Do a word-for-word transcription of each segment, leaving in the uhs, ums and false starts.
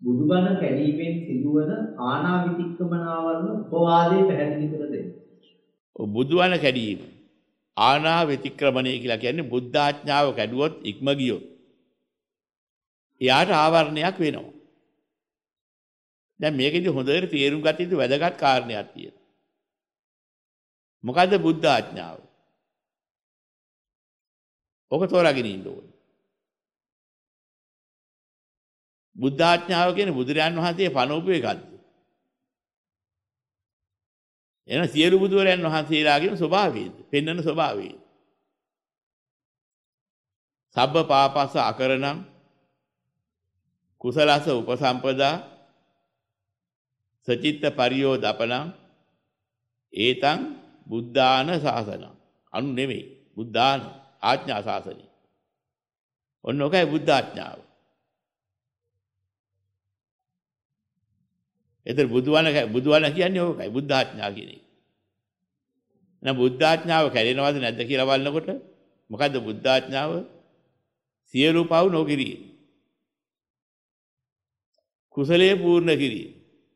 බුදුබණ කැඩීමෙන් සිදුවන ආනා විතික්‍රමනාවරණ උපවාදයේ පැහැදිලි කර දෙන්න. ඔව් බුදුබණ කැඩීම ආනා විතික්‍රමණය කියලා කියන්නේ බුද්ධාඥාව කැඩුවොත් ඉක්ම ගියොත් එයාට ආවරණයක් වෙනවා. දැන් මේකෙදි හොඳට තේරුම් ගත යුතු වැදගත් කාරණයක් තියෙනවා. මොකද්ද බුද්ධාඥාව? ඔක තෝරාගෙන ඉන්න ඕනේ. බුද්ධාඥාව කියන්නේ බුදුරයන් වහන්සේ පනවපු එකක්ද? එන සියලු බුදුරයන් වහන්සේලාගේම ස්වභාවයද? පෙන්වන ස්වභාවයද? සබ්බ පාපස්ස අකරණං කුසලස උපසම්පදා සචිත්ත පරියෝදපණං ඒතං බුද්ධාන ශාසනං. අනු නෙමෙයි බුද්ධාන ආඥා ශාසනය. ඔන්න ඔකයි බුද්ධාඥාව. එතන බුදුවන බුදුවන කියන්නේ ඕකයි බුද්ධාඥා කියන්නේ. එහෙනම් බුද්ධාඥාව කැඩෙනවද නැද්ද කියලා බලනකොට මොකද්ද බුද්ධාඥාව? සියලු පව් නොකිරීම. කුසලයේ පූර්ණ කිරීම.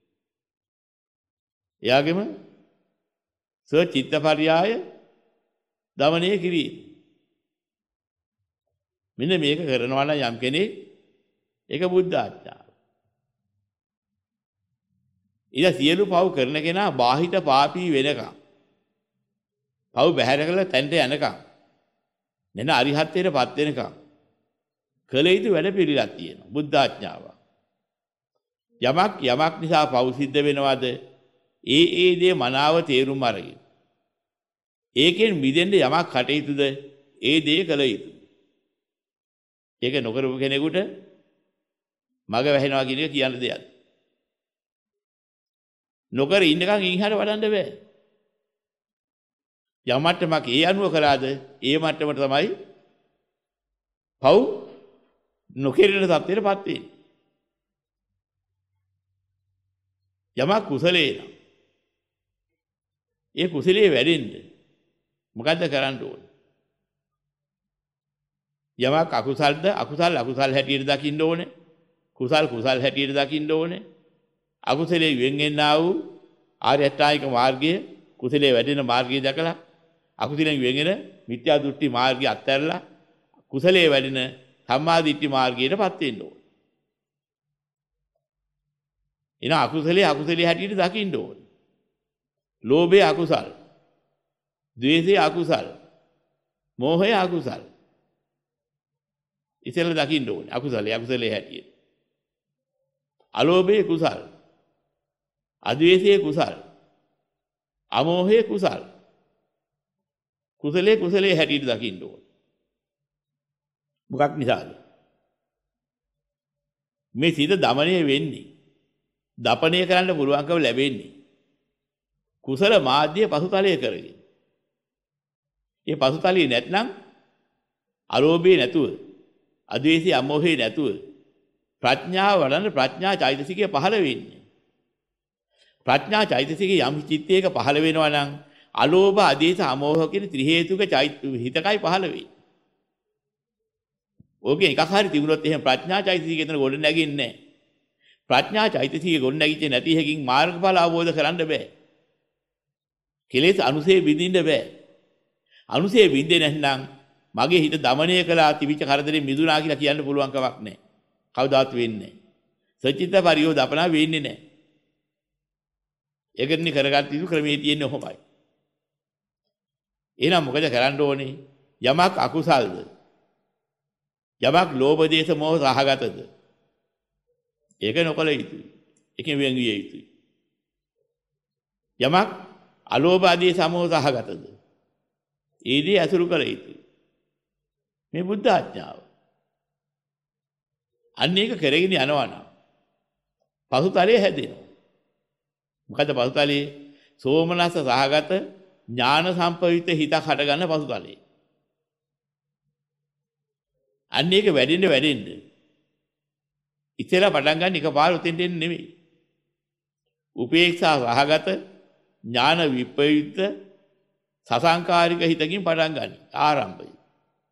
එයාගෙම සෝ චිත්තපරියාය දමනය කිරීම. මෙන්න මේක කරනවා නම් යම් කෙනෙක් ඒක බුද්ධාඥාව. ඊට සියලු පව් කරන කෙනා බාහිත පාපී වෙනකම් පව් බැහැර කළ තැනට යනකම් නැන අරිහත්ත්වයටපත් වෙනකම් කළ යුතු වැඩ පිළිලක් තියෙනවා බුද්ධාඥාව. යමක් යමක් නිසා පව් සිද්ධ වෙනවද ඒ ඒ දේ මනාව තේරුම් අරගෙන ඒකෙන් මිදෙන්න යමක් කටයුතුද ඒ දේ කළ යුතුයි. ඒක නොකරපු කෙනෙකුට මග වැහෙනවා කියන එක කියන්න දෙයක්. නොකර ඉන්නකන් ඉන්හාට වඩන්න බෑ. යම් මට්ටමක් ඒ අනුව කළාද ඒ මට්ටමට තමයි පව් නොකිරෙන තත්ත්වයටපත් වෙන්නේ. යමක් කුසලේ නම් ඒ කුසලයේ වැඩෙන්න මොකද්ද කරන්න ඕනේ? යමක් අකුසල්ද අකුසල් අකුසල් හැටියට දකින්න ඕනේ. කුසල් කුසල් හැටියට දකින්න ඕනේ. අකුසලයේ වෙන්ගෙන්නා වූ ආර්ය අෂ්ටාංගික මාර්ගය කුසලයේ වැඩෙන මාර්ගය දැකලා අකුසලයෙන් වෙන්ගෙන මිත්‍යා දෘෂ්ටි මාර්ගය අත්හැරලා කුසලයේ වැඩෙන සම්මා දිට්ඨි මාර්ගයටපත් වෙන්න ඕනේ. එන අකුසලයේ අකුසලයේ හැටියට දකින්න ඕනේ. ලෝභය අකුසල්, ද්වේෂය අකුසල්, මෝහය අකුසල්. ඉතින් දකින්න ඕනේ අකුසලයේ අකුසලයේ හැටියට. අලෝභය කුසල්, අද්වේෂයේ කුසල්, අමෝහයේ කුසල්. කුසලයේ කුසලයේ හැටියට දකින්න ඕනේ. මොකක් නිසාද? මේ සිත දමණය වෙන්නේ, දපණය කරන්න පුළුවන්කම ලැබෙන්නේ කුසල මාධ්‍ය පසුතලයේ කරගෙන. ඒ පසුතලයේ නැත්නම් අලෝභය නැතුව, අද්වේෂය අමෝහය නැතුව ප්‍රඥාව වඩන ප්‍රඥා චෛතසිකය පහළ වෙන්නේ. ප්‍රඥා චෛතසිකය යම් චිත්තයක පහළ වෙනවා නම් අලෝභ අධේස අමෝහ කියන ත්‍රි හේතුක හිතකයි පහළ වෙන්නේ. ඕකේ එකක් හරි තිබුණොත් එහෙම ප්‍රඥා චෛතසිකය එතන ගොඩ නැගින්නේ නැහැ. ප්‍රඥා චෛතසිකය ගොඩ නැගිච්ච නැති එකකින් මාර්ගඵල අවබෝධ කරන්න බෑ. කෙලෙස් අනුසේ විඳින්න බෑ. අනුසේ විඳින්නේ නැත්නම් මගේ හිත দমনය කළා තිබිච්ච කරදරේ මිදුණා කියලා කියන්න පුළුවන් කමක් නැහැ. කවදාත් වෙන්නේ නැහැ. සචිත්ත පරියෝදපනා වෙන්නේ නැහැ. ඒකෙන්නේ කරගත් යුතු ක්‍රමයේ තියෙන්නේ ඔහොමයි. එහෙනම් මොකද කරන්න ඕනේ? යමක් අකුසල්ද? යමක් ලෝභ දේශ මොහ සහගතද? ඒක නොකල යුතුයි. ඒකෙන් වෙන් විය යුතුයි. යමක් අලෝභ ආදී සමෝහ සහගතද? ඒ දේ අසුරු කළ යුතුයි. මේ බුද්ධ ආඥාව. අන්න ඒක කරගෙන යනවා නම් පසුතලයේ හැදෙනවා. මොකද පසුතලයේ සෝමනස්ස සහගත ඥාන සම්පවිත හිතක් හටගන්න පසුතලයේ. අන්න ඒක වැඩෙන්න වැඩෙන්න. ඉතලා පටන් ගන්න එකපාර උතෙන්ට එන්නේ නෙමෙයි. උපේක්ෂා සහගත ඥාන විපයුක්ත සසංකාරික හිතකින් පටන් ගන්න ආරම්භය.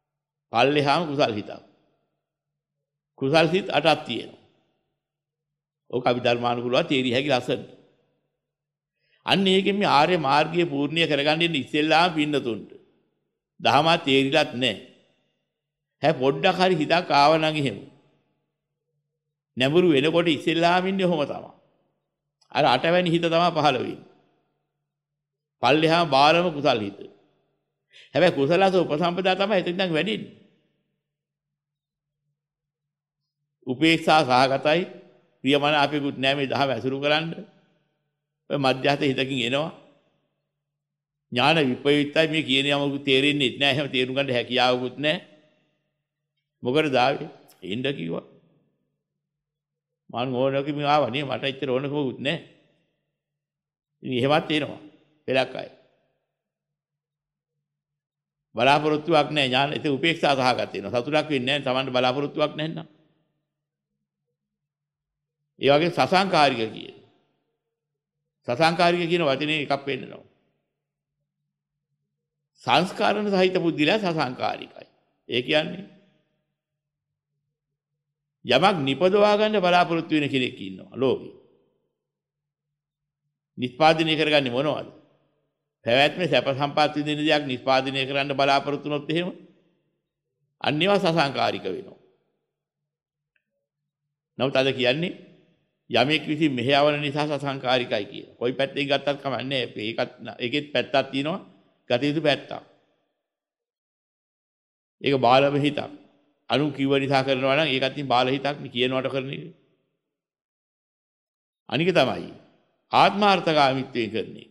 පල්ලෙහාම කුසල් හිතක්. කුසල් හිත අටක් තියෙනවා. ඕක අභිධර්මානුකූලව තේරිය හැකි ලස්සන. අන්න ඒකෙන් මේ ආර්ය මාර්ගයේ පූර්ණිය කරගන්න ඉන්න ඉස්සෙල්ලාම පින්නතුන්ට. දහම තේරිලත් නැහැ. හැ පොඩ්ඩක් හරි හිතක් ආව නම් එහෙම. නැඹුරු වෙනකොට ඉස්සෙල්ලාම ඉන්නේ ඔහොම තමයි. අර අටවැනි හිත තමයි පහළ වෙන්නේ. පල්ලෙහාම බාලම කුසල් හිත. හැබැයි කුසලස උපසම්පදා තමයි එතෙන් දැන් වැඩින්නේ. උපේක්ෂා සහගතයි ප්‍රියමන අපේකුත් නෑ මේ දහම ඇසුරු කරන්න. ඔය මධ්‍යස්ථ හිතකින් එනවා. ඥාන විපයුක්තයි මේ කියන යමක තේරෙන්නේ නැහැ. එහෙම තේරුම් ගන්න හැකියාවකුත් නැහැ. මොකටද ආවේ? එන්න කිව්වා. මම ඕනක මේ ආවා නේ මට ඇත්තට ඕනකමකුත් නැහැ. ඉතින් එහෙමත් එනවා. පෙරක් අය. බලාපොරොත්තුවක් නැහැ ඥාන ඒක උපේක්ෂා සහගත වෙනවා. සතුටක් වෙන්නේ නැහැ Tamanට බලාපොරොත්තුවක් නැත්නම්. ඒ වගේ සසංකාරික කියන. සසංකාරික කියන වචනේ එකක් වෙන්නනවා. සංස්කාරණ සහිත බුද්ධිලා සසංකාරිකයි. ඒ කියන්නේ යමක් නිපදවා ගන්න බලාපොරොත්තු වෙන කෙනෙක් ඉන්නවා ලෝකේ. නිස්පාදනය කරගන්නේ මොනවද? පැවැත්මේ සැප සම්පත් විඳින දෙයක් නිස්පාදනය කරන්න බලාපොරොත්තු වුණොත් එහෙම අන්නේවා සසංකාරික වෙනවා. නමුත් අද කියන්නේ යමෙක් විසින් මෙහෙයවන නිසා සසංකාරිකයි කියන. කොයි පැත්තෙන් ගත්තත් කමන්නේ ඒකත් ඒකෙත් පැත්තක් තියෙනවා ගත යුතු පැත්තක්. ඒක බාලම හිතක්. අනු කිව්ව නිසා කරනවා නම් ඒකත් ඉතින් බාල හිතක් නේ කියනවට කරන එක. අනික තමයි ආත්මාර්ථකාමීත්වයෙන් කරන්නේ.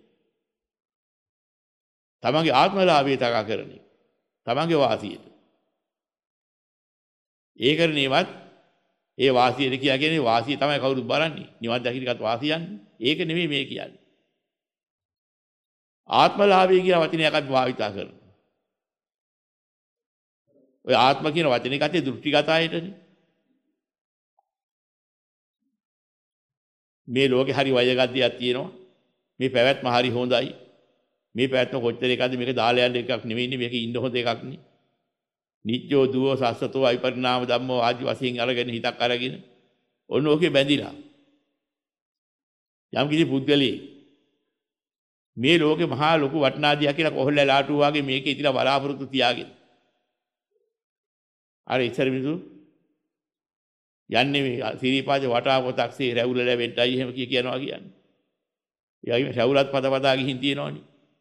තමන්ගේ ආත්මලාභය තකා කරන්නේ. තමන්ගේ වාසියට. ඒ කරන්නේවත් ඒ වාසියට කියා කියන්නේ වාසිය තමයි කවුරුත් බලන්නේ. නිවන් දකින්නකත් වාසියන්නේ. ඒක නෙමෙයි මේ කියන්නේ. ආත්මලාභය කියන වචනයකට භාවිතා කරනවා. ඔය ආත්ම කියන වචනේ කතේ දෘෂ්ටිගතයටනේ. මේ ලෝකේ හරි වයගද්දියක් තියෙනවා. මේ පැවැත්ම හරි හොඳයි. මේ පැවැත්ම කොච්චර එකද මේක දාලා යන්න එකක් නෙවෙයිනේ මේක ඉන්න හොඳ එකක් නේ. නිත්‍යෝ දුවෝ සස්සතෝ අයිපරිණාම ධම්මෝ ආදි වශයෙන් අරගෙන හිතක් අරගෙන ඔන්න ඕකේ බැඳිලා. යම් කිසි පුද්ගලයෙක් මේ ලෝකේ මහා ලොකු වටනාදියා කියලා කොහොල්ලා ලාටු වගේ මේකේ ඉතිලා බලාපොරොත්තු තියාගෙන. අර ඉස්සර මිනිසු යන්නේ මේ සිරිපාද වටා පොතක්සේ රැවුල ලැබෙන්නයි එහෙම කිය කියනවා කියන්නේ. ඒ වගේම රැවුලත් පද පදා ගිහින් තියෙනවනේ.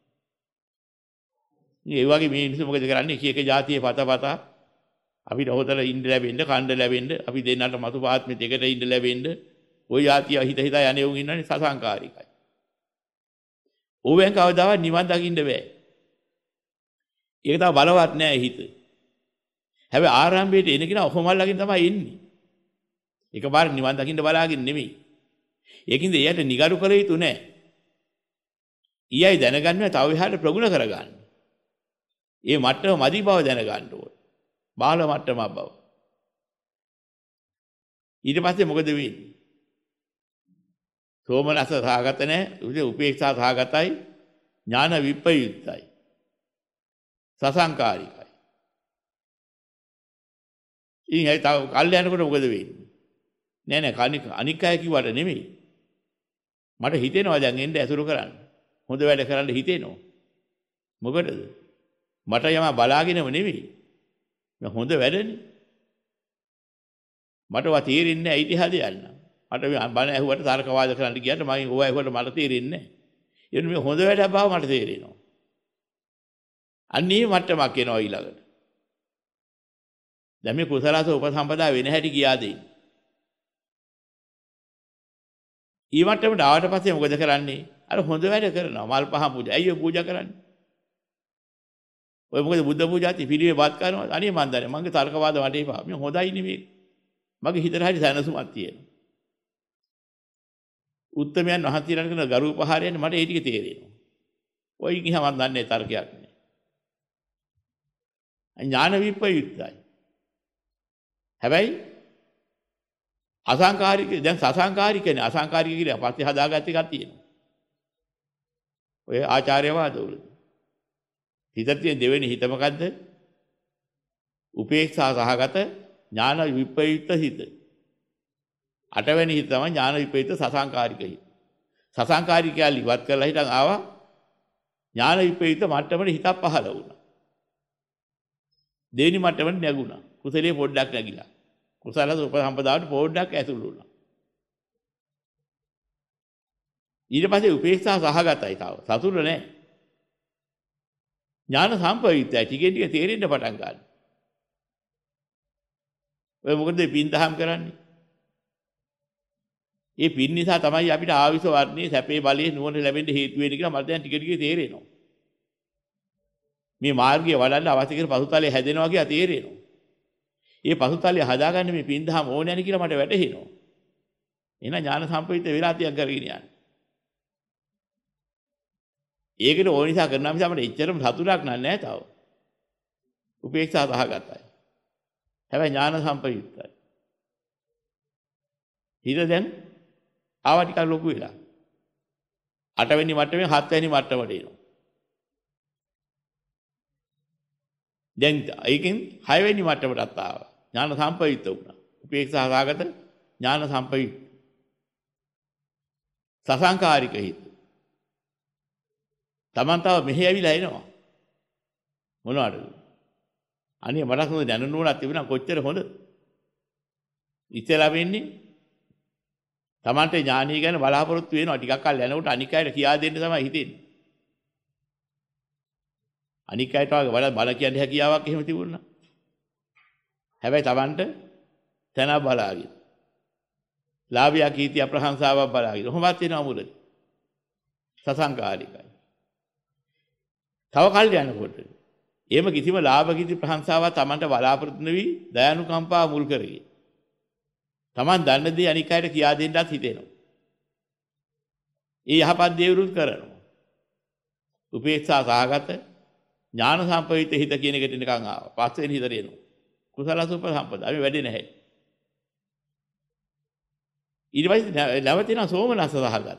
ඒ වගේ මේ මිනිස්සු මොකද කරන්නේ? එක එක જાතියේ පත පතා අපිට හොතල ඉන්න ලැබෙන්න, කණ්ඩ ලැබෙන්න, අපි දෙන්නට මතු පාත්මෙත් එකට ඉන්න ලැබෙන්න, ওই જાතිය හිත හිතා යන්නේ උන් ඉන්නනේ සසංකාරිකයි. ඕවෙන් කවදාවත් නිවන් දකින්න බෑ. ඒක තව බලවත් නෑ හිත. හැබැයි ආරම්භයේදී එන කෙනා ඔහොමල්ලාගෙන් තමයි එන්නේ. එකපාර නිවන් දකින්න බලාගෙන නෙමෙයි. ඒකින්ද එයාට නිගරු කළ යුතු නෑ. ඊයයි දැනගන්න තව එහාට ප්‍රගුණ කරගන්න. ඒ මට්ටම මදි බව දැනගන්න ඕන. බාල මට්ටමක් බව. ඊට පස්සේ මොකද වෙන්නේ? සෝමනස සහගත නැහැ, උපේක්ෂා සහගතයි, ඥාන විප්‍රයුක්තයි. සසංකාරිකයි. ඉතින් ඒ තව කල් යනකොට මොකද වෙන්නේ? නෑ නෑ කනික අනික් අය කිව්වට නෙමෙයි. මට හිතෙනවා දැන් එන්න ඇසුරු කරන්න. හොඳ වැඩ කරන්න හිතෙනවා. මොකටද? මට යම බලාගෙනම නෙමෙයි. මම හොඳ වැඩනේ. මටවා තේරෙන්නේ නැහැ ඉතිහාසය යන්න. මට මේ බණ ඇහුවට තර්කවාද කරන්න ගියාට මම ඕවා ඇහුවට මට තේරෙන්නේ නැහැ. ඒ මේ හොඳ වැඩක් බව මට තේරෙනවා. අන්නේ මට්ටමක් එනවා ඊළඟට. දැන් මේ කුසලස උපසම්පදා වෙන හැටි කියා දෙන්න. ඊ මට්ටමට ආවට පස්සේ මොකද කරන්නේ? අර හොඳ වැඩ කරනවා. මල් පහ පූජා. ඇයි ඔය පූජා කරන්නේ? ඔය මොකද බුද්ධ පූජාති පිළිවෙල වත් කරනවා. අනේ මන් දන්නේ මගේ තර්කවාද වටේ එපා. මේ හොඳයි නෙමෙයි. මගේ හිතට හරි සැනසුමක් තියෙනවා. උත්තමයන් වහන්සේලාට කරන ගරු උපහාරයන් මට ඒ ටික තේරෙනවා. ඔයි ගියා මන් දන්නේ තර්කයක් නෑ. ඥාන විප්‍රයුක්තයි. හැබැයි අසංකාරික දැන් සසංකාරිකනේ අසංකාරික කියලා පස්සේ හදාගත්ත එකක් තියෙනවා. ඔය ආචාර්යවාදවල. හිතේ තියෙන දෙවෙනි හිත මොකද්ද? උපේක්ෂා සහගත ඥාන විප්‍රයුක්ත හිත. අටවෙනි හිත තමයි ඥාන විපරීත සසංකාරික හිත. සසංකාරිකයල් ඉවත් කරලා හිටන් ආවා ඥාන විපරීත මට්ටමට හිතක් පහළ වුණා. දෙවෙනි මට්ටමට නැගුණා. කුසලයේ පොඩ්ඩක් නැගිලා. කුසල උපසම්පදාවට පොඩ්ඩක් ඇතුළු වුණා. ඊට පස්සේ උපේක්ෂා සහගතයි තාව. සතුට නැහැ. ඥාන සම්පවිතයි ටිකෙන් ටික තේරෙන්න පටන් ගන්නවා. ඔය මොකද පින් දහම් කරන්නේ? ඒ පින් නිසා තමයි අපිට ආවිස වර්ණයේ සැපේ බලයේ නුවණ ලැබෙන්න හේතු වෙන්නේ කියලා මට දැන් ටික ටික තේරෙනවා. මේ මාර්ගය වඩන්න අවශ්‍ය කරන පසුතලය හැදෙනවා කියලා තේරෙනවා. ඒ පසුතලය හදාගන්න මේ පින් දහම් ඕනේ නැති කියලා මට වැටහෙනවා. එහෙනම් ඥාන සම්පවිත වෙලා තියක් කරගෙන යන්නේ. ඒකට ඕන නිසා කරනවා මිස අපිට එච්චරම සතුටක් නැහැ තාව. උපේක්ෂා සහගතයි. හැබැයි ඥාන සම්ප්‍රයුක්තයි. හිත දැන් ආවා ටිකක් ලොකු වෙලා. අටවෙනි මට්ටමෙන් හත්වෙනි මට්ටමට එනවා. දැන් ඒකෙන් හයවෙනි මට්ටමටත් ආවා. ඥාන සම්ප්‍රයුක්ත වුණා. උපේක්ෂා සහගත ඥාන සම්ප්‍රයුක්ත. සසංකාරික හිත. Taman taව මෙහෙ ඇවිල්ලා එනවා. මොනවද? අනේ මට හොඳ දැනුණුණක් තිබුණා කොච්චර හොඳ. ඉතලා වෙන්නේ Tamante ඥානීය ගැන බලාපොරොත්තු වෙනවා ටිකක් කල් යනකොට අනික් අයට කියා දෙන්න තමයි හිතෙන්නේ. අනික් අයට වගේ බල කියන්නේ හැකියාවක් එහෙම තිබුණා. හැබැයි Tamante තන බලාගෙන. ලාභය කීර්තිය ප්‍රශංසාවක් බලාගෙන. කොහොමවත් වෙනව මුලදී. සසංකාරිකයි. තව කල් යනකොට එහෙම කිසිම ලාභ කීර්ති ප්‍රශංසාවක් Tamante බලාපොරොත්තු නොවි දයානුකම්පාව මුල් කරගෙන Taman දන්න දේ අනික් අයට කියා දෙන්නත් හිතෙනවා. ඒ යහපත් දේ වුරුත් කරනවා. උපේක්ෂා සහගත ඥාන සම්පවිත හිත කියන එකට නිකන් ආවා. පස්වෙනි හිතට එනවා. කුසල සුප සම්පදා. අපි වැඩි නැහැ. ඊට පස්සේ නැවතින සෝමනස්ස සහගත.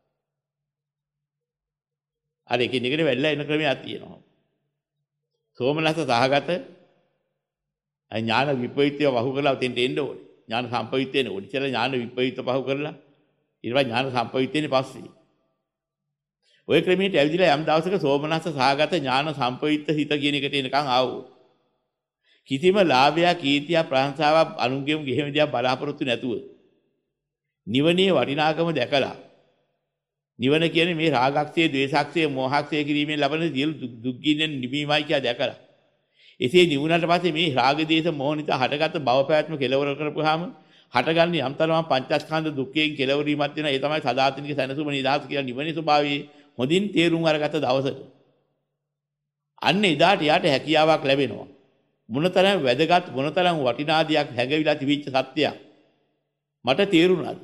අර එකින් එකට වැඩිලා එන ක්‍රමයක් තියෙනවා. සෝමනස්ස සහගත ඥාන විපරීතය වහු කරලා උතෙන්ට එන්න ඕනේ. ඥාන සම්පවිතේන ඕනේ. ඉතල ඥාන විපරීත පහු කරලා ඊට පස්සේ ඥාන සම්පවිතේනේ පස්සේ. ඔය ක්‍රමයට ඇවිදලා යම් දවසක සෝමනස්ස සහගත ඥාන සම්පවිත හිත කියන එකට එනකන් ආවෝ. කිසිම ලාභයක් කීර්තියක් ප්‍රශංසාවක් අනුන්ගෙම ගෙහෙම දිහා බලාපොරොත්තු නැතුව නිවනේ වටිනාකම දැකලා නිවන කියන්නේ මේ රාගක්ෂය, ද්වේෂක්ෂය, මෝහක්ෂය කිරීමෙන් ලබන සියලු දුක් ගින්නෙන් නිවීමයි කියලා දැකලා. එසේ නිවුණාට පස්සේ මේ රාග, දේශ, මෝහ නිසා හටගත් භව පැවැත්ම කෙලවර කරපුවාම හටගන්නේ යම් තරම් පංචස්කන්ධ දුක්ඛයෙන් කෙලවර වීමක් වෙන ඒ තමයි සදාතනික සැනසුම නිදහස කියලා නිවනේ ස්වභාවය හොඳින් තේරුම් අරගත්ත දවසට. අන්න එදාට යාට හැකියාවක් ලැබෙනවා. මොනතරම් වැදගත් මොනතරම් වටිනා දෙයක් හැඟවිලා තිබිච්ච සත්‍යයක් මට තේරුණාද?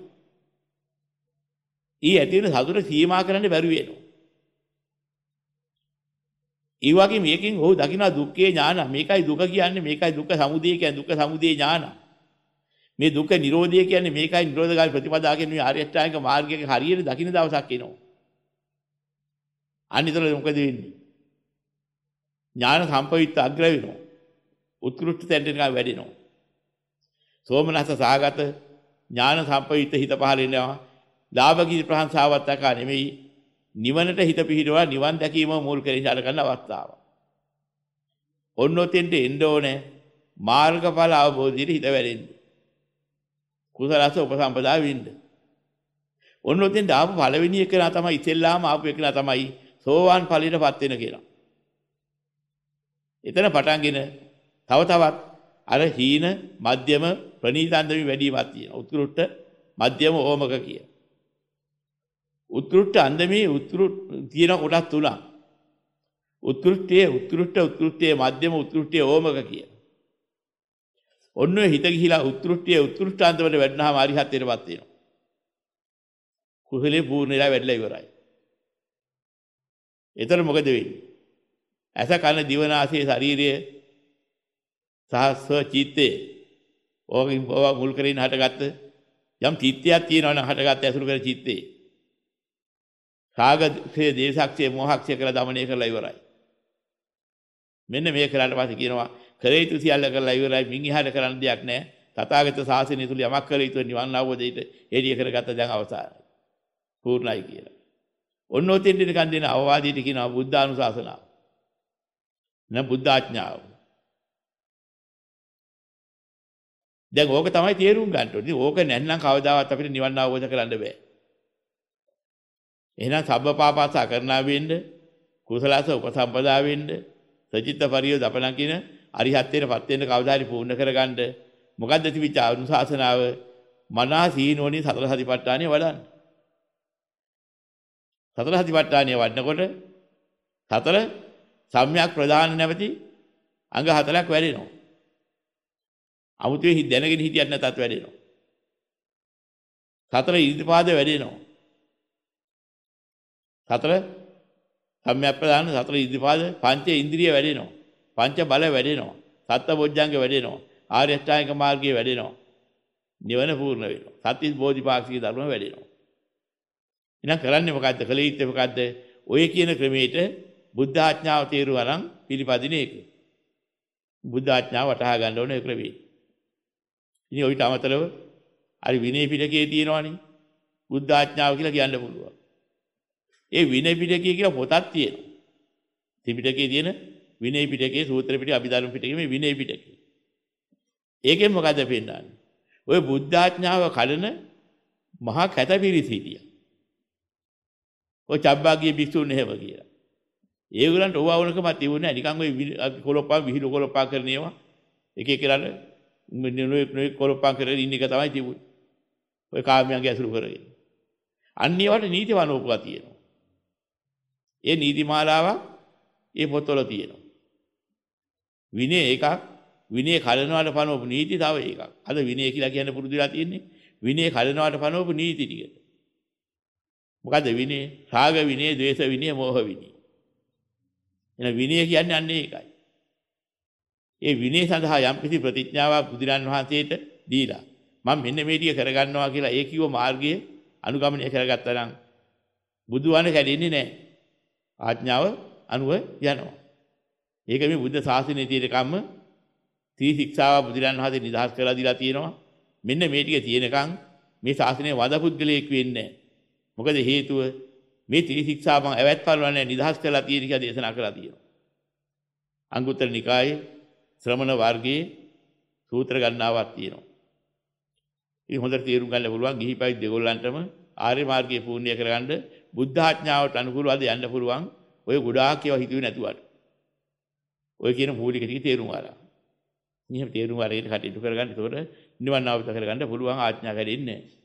ඊ ඇති වෙන සතුට සීමා කරන්න බැරි වෙනවා. ඒ වගේ මේකෙන් ඔහු දකිනා දුක්ඛේ ඥාන මේකයි දුක කියන්නේ මේකයි දුක්ඛ සමුදය කියන්නේ දුක්ඛ සමුදය ඥාන. මේ දුක්ඛ නිරෝධය කියන්නේ මේකයි නිරෝධකාරී ප්‍රතිපදා කියන්නේ මේ ආර්ය අෂ්ටාංගික මාර්ගයේ හරියට දකින්න දවසක් එනවා. අනිතර මොකද වෙන්නේ? ඥාන සම්පවිත අග්‍ර වෙනවා. උත්කෘෂ්ඨ තැනට වැඩෙනවා. සෝමනස්ස සාගත ඥාන සම්පවිත හිත පහළ වෙනවා. ලාභ කීර්ති ප්‍රශංසාවත් දක්වා නෙමෙයි නිවනට හිත පිහිටවලා නිවන් දැකීම මුල් කරගෙන ඉඳලා අවස්ථාව. ඔන්නොතෙන්ට එන්න ඕනේ මාර්ගඵල අවබෝධයට හිත වැඩෙන්න. කුසලස උපසම්පදා වෙන්න. ඔන්නොතෙන්ට ආපු පළවෙනි එක නා තමයි ඉතෙල්ලාම ආපු එක නා තමයි සෝවාන් ඵලයටපත් වෙන කියලා. එතන පටන්ගෙන තව තවත් අර හීන මධ්‍යම ප්‍රණීතන්දමි වැඩිමක් තියෙනවා. උත්කෘෂ්ඨ මධ්‍යම ඕමක කිය. උත්කෘෂ්ඨ අන්දමේ උත්කෘෂ්ඨ තියෙන කොටස් තුනක්. උත්කෘෂ්ඨයේ උත්කෘෂ්ඨ උත්කෘෂ්ඨයේ මධ්‍යම උත්කෘෂ්ඨයේ ඕමක කිය. ඔන්න ඔය හිත ගිහිලා උත්කෘෂ්ඨයේ උත්කෘෂ්ඨ අන්දමට වැඩනහම අරිහත්ත්වයටපත් වෙනවා. කුසලේ පූර්ණලා වැඩලා ඉවරයි. එතන මොකද වෙන්නේ? ඇස කන දිව නාසය ශරීරය සහ චිත්තේ ඕකින් බව මුල් කරගෙන හටගත්ත යම් චිත්තයක් තියෙනවා නම් හටගත්ත ඇසුරු කර චිත්තේ රාගක්ෂය, දේශක්ෂය, මෝහක්ෂය කියලා দমনය කරලා ඉවරයි. මෙන්න මේ කරාට පස්සේ කියනවා කරේ යුතු සියල්ල කරලා ඉවරයි. මින් එහාට කරන්න දෙයක් නැහැ. තථාගත ශාසනය තුල යමක් කළ යුතු නිවන් අවබෝධයට එළිය කරගත්ත දැන් අවසානයි. පූර්ණයි කියලා. ඔන්න ඔතෙන් දෙනකන් දෙන අවවාදයට කියනවා බුද්ධානුශාසනාව. නැත්නම් බුද්ධාඥාව. දැන් ඕක තමයි තේරුම් ගන්න ඕනේ. ඕක නැත්නම් කවදාවත් අපිට නිවන් අවබෝධ කරගන්න බෑ. එහෙනම් සබ්බපාපස්සා කරනා වෙන්න, කුසලස උපසම්පදා වෙන්න, සචිත්ත පරියෝ දපණන් කියන අරිහත්ත්වයටපත් වෙන්න කවදා හරි පූර්ණ කරගන්න මොකද්ද තිබිච්ච අනුශාසනාව? මනහ සීනෝනි සතර සතිපට්ඨානය වඩන්න. සතර සතිපට්ඨානය වඩනකොට සතර සම්‍යක් ප්‍රදාන නැවති අංග හතරක් වැඩෙනවා. අමුතුවෙන් දැනගෙන හිටියත් නැතත් වැඩෙනවා. සතර ඉරිපාද වැඩෙනවා. සතර සම්‍යක් ප්‍රදාන සතර ඉරිපාද පංච ඉන්ද්‍රිය වැඩෙනවා. පංච බල වැඩෙනවා. සත්ත බොජ්ජංග වැඩෙනවා. ආර්ය අෂ්ටාංගික මාර්ගය වැඩෙනවා. නිවන පූර්ණ වෙනවා. සත්‍විස් බෝධිපාක්ෂික ධර්ම වැඩෙනවා. එහෙනම් කරන්නේ මොකද්ද? කළ යුත්තේ මොකද්ද? ඔය කියන ක්‍රමයට බුද්ධ ආඥාව තේරුම් අරන් පිළිපදින එක. බුද්ධ ආඥාව වටහා ගන්න ඕනේ ඒ ක්‍රමයේ. ඉතින් ඔයිට අමතරව අර විනය පිටකයේ තියෙනවනේ බුද්ධ ආඥාව කියලා කියන්න පුළුවන්. ඒ විනය පිටකයේ කියලා පොතක් තියෙනවා. ත්‍රිපිටකයේ තියෙන විනය පිටකයේ සූත්‍ර පිටකයේ අභිධර්ම පිටකයේ මේ විනය පිටකයේ. ඒකෙන් මොකද පෙන්නන්නේ? ඔය බුද්ධ ආඥාව කඩන මහා කැතපිරිස හිටියා. ඔය චබ්බාගිය භික්ෂුන් එහෙම කියලා. ඒගොල්ලන්ට ඕවා වුණකම තිබුණේ නිකන් ඔය කොලොප්පා විහිළු කොලොප්පා කරන ඒවා එක එක කරන්න නෙවෙයි නෙවෙයි කොලොප්පා කරගෙන ඉන්න එක තමයි තිබුණේ. ඔය කාමයන්ගේ ඇසුරු කරගෙන. අන්න ඒවට නීති වනෝපුවා තියෙනවා. ඒ නීති මාලාව ඒ පොතවල තියෙනවා. විනය එකක් විනය කඩනවාට පනවපු නීති තව එකක්. අද විනය කියලා කියන්න පුරුදු වෙලා තියෙන්නේ විනය කඩනවාට පනවපු නීති ටික. මොකද්ද විනය? රාග විනය, ද්වේෂ විනය, මෝහ විනය. එන විනය කියන්නේ අන්න ඒකයි. ඒ විනය සඳහා යම් කිසි ප්‍රතිඥාවක් බුදුරන් වහන්සේට දීලා මම මෙන්න මේ ටික කරගන්නවා කියලා ඒ කිව්ව මාර්ගය අනුගමනය කරගත්තා නම් බුදුවණ කැඩෙන්නේ නැහැ. ආඥාව අනුව යනවා. ඒක මේ බුද්ධ ශාසනයේ තියෙන කම්ම ත්‍රි ශික්ෂාව බුදුරන් වහන්සේ නිදහස් කරලා දීලා තියෙනවා. මෙන්න මේ ටික තියෙනකන් මේ ශාසනයේ වද පුද්ගලයෙක් වෙන්නේ නැහැ. මොකද හේතුව මේ ත්‍රි ශික්ෂාව මම ඇවැත් පරිවර්ණය නිදහස් කරලා තියෙන කියලා දේශනා කරලා තියෙනවා. අංගුත්තර නිකායේ ශ්‍රමණ වර්ගයේ සූත්‍ර ගණනාවක් තියෙනවා. ඉතින් හොඳට තේරුම් ගන්න පුළුවන් ගිහි පැවිදි දෙගොල්ලන්ටම ආර්ය මාර්ගයේ පූර්ණිය කරගන්න බුද්ධ ආඥාවට අනුකූලව අද යන්න පුළුවන්. ඔය ගොඩාක් ඒවා හිතුවේ නැතුවට. ඔය කියන මූලික ටික තේරුම් අරන්. මෙහෙම තේරුම් අරගෙන කටයුතු කරගන්න. ඒතකොට නිවන් අවබෝධ කරගන්න පුළුවන් ආඥා කැඩෙන්නේ නැහැ.